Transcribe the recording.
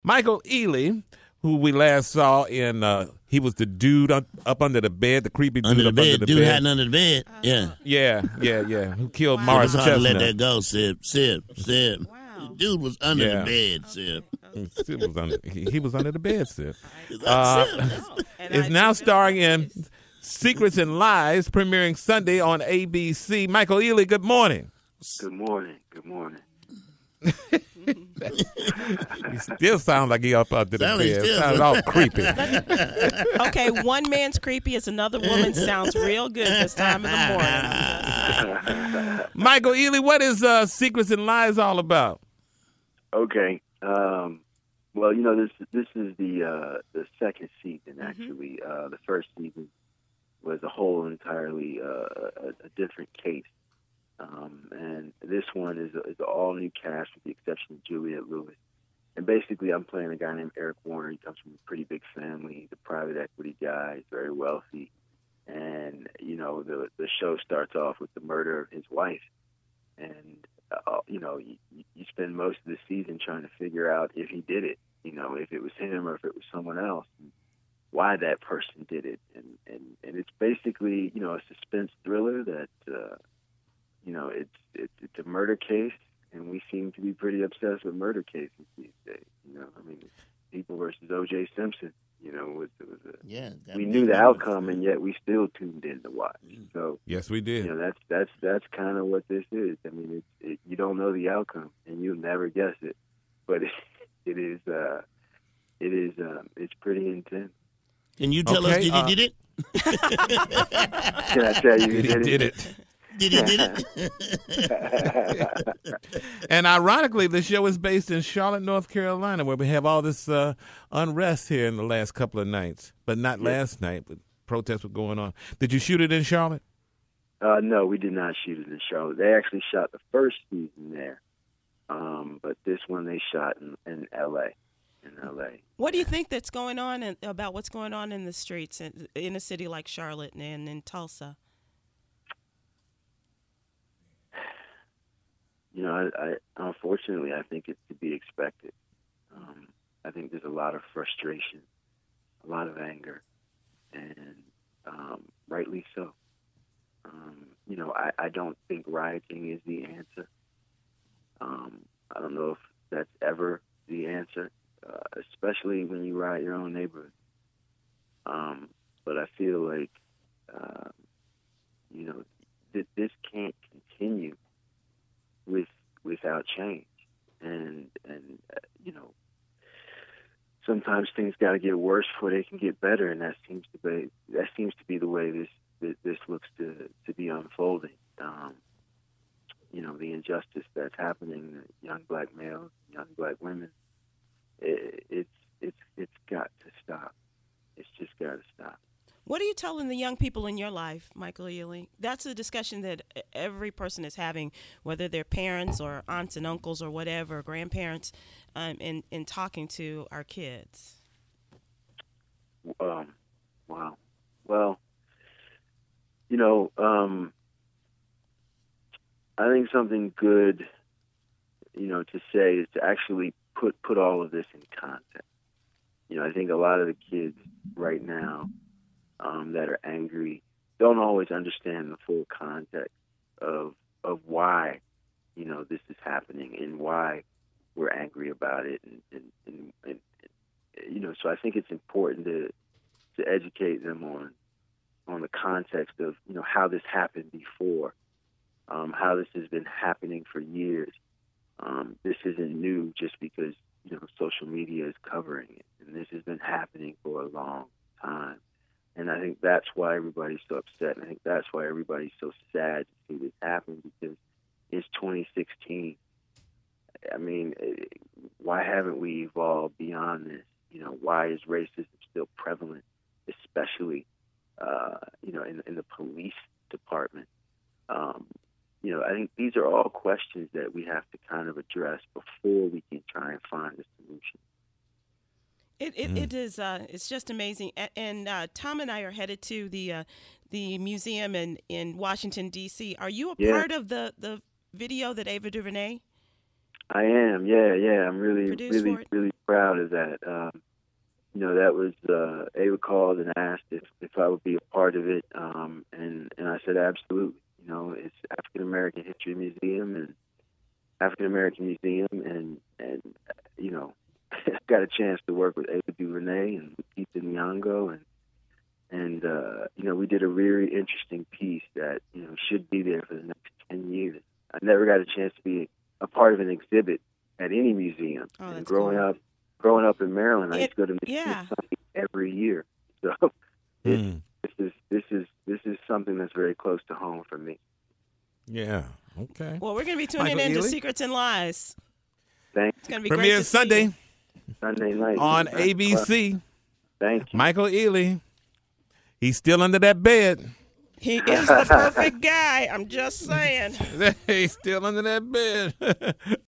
Michael Ealy, who we last saw in, he was the dude up under the bed, the creepy dude under the up bed. under the Dude bed. hiding under the bed. Yeah. Who killed It Morris was hard to let Chestnut. that go, Sip. Wow. Dude was under Yeah. the bed, Sip. He was under the bed, Sip. And Is I now do starring feel in Secrets and Lies, premiering Sunday on ABC. Michael Ealy, good morning. Good morning. Good morning. He still sounds like he up under the Sound like bed. still- Sounds all creepy. Okay, one man's creepy as another woman sounds real good this time of the morning. Michael Ealy, what is Secrets and Lies all about? Okay. Well, this is the second season. Actually, the first season was a whole entirely a different case, and this one is an all new cast with the exception of Juliette Lewis. And basically, I'm playing a guy named Eric Warner. He comes from a pretty big family. He's a private equity guy. He's very wealthy, and the show starts off with the murder of his wife, and you spend most of the season trying to figure out if he did it, if it was him or if it was someone else, and why that person did it. And it's basically, a suspense thriller that, it's a murder case, and we seem to be pretty obsessed with murder cases these days. People versus O.J. Simpson, we knew the outcome, and yet we still tuned in to watch. So Yes, we did. that's kind of what this is. I mean, you don't know the outcome, and you'll never guess it, but it's pretty intense. Can you tell us, did he did it? Can I tell you, He did it. Did he did it? And ironically, the show is based in Charlotte, North Carolina, where we have all this unrest here in the last couple of nights. But not last night, but protests were going on. Did you shoot it in Charlotte? No, we did not shoot it in Charlotte. They actually shot the first season there, but this one they shot in L.A. What do you think that's going on about what's going on in the streets in a city like Charlotte and in Tulsa? I unfortunately, I think it's to be expected. I think there's a lot of frustration, a lot of anger, and rightly so. I don't think rioting is the answer. I don't know if that's ever the answer, especially when you riot your own neighborhood. But I feel like, this can't continue without change, and sometimes things got to get worse before they can get better, and that seems to be the way this looks to be unfolding. The injustice that's happening to young black males, young black women, it's got to stop. It's just got to stop. What are you telling the young people in your life, Michael Ealy? That's a discussion that every person is having, whether they're parents or aunts and uncles or whatever, grandparents, in talking to our kids. Wow. Well, I think something good, to say is to actually put all of this in context. I think a lot of the kids right now that are angry don't always understand the full context of why, this is happening and why we're angry about it. And so I think it's important to educate them on the context of, how this happened before, how this has been happening for years. This isn't new just because, social media is covering it. And this has been happening for a long time. And I think that's why everybody's so upset. And I think that's why everybody's so sad to see this happen, because it's 2016. I mean, why haven't we evolved beyond this? Why is racism still prevalent, especially, in the police department? I think these are all questions that we have to kind of address before we can try and find a solution. It is. It's just amazing. And Tom and I are headed to the museum in Washington, D.C. Are you a part of the video that Ava DuVernay? I am. Yeah. I'm Produce for it. really proud of that. That was Ava called and asked if I would be a part of it, and I said absolutely. It's African American History Museum and African American Museum, and I got a chance to work with Ava DuVernay and Ethan Nyong'o, and we did a really interesting piece that should be there for the next 10 years. I never got a chance to be a part of an exhibit at any museum. Oh, that's and growing up in Maryland, I used to go to museums every year. So this is something that's very close to home for me. Yeah. Okay. Well, we're going to be tuning Michael in to Ealy? Secrets and Lies. Thank It's going to be Premiere great to see Sunday you. Sunday night on ABC. Thank you. Michael Ealy. He's still under that bed. He is the perfect guy. I'm just saying. He's still under that bed.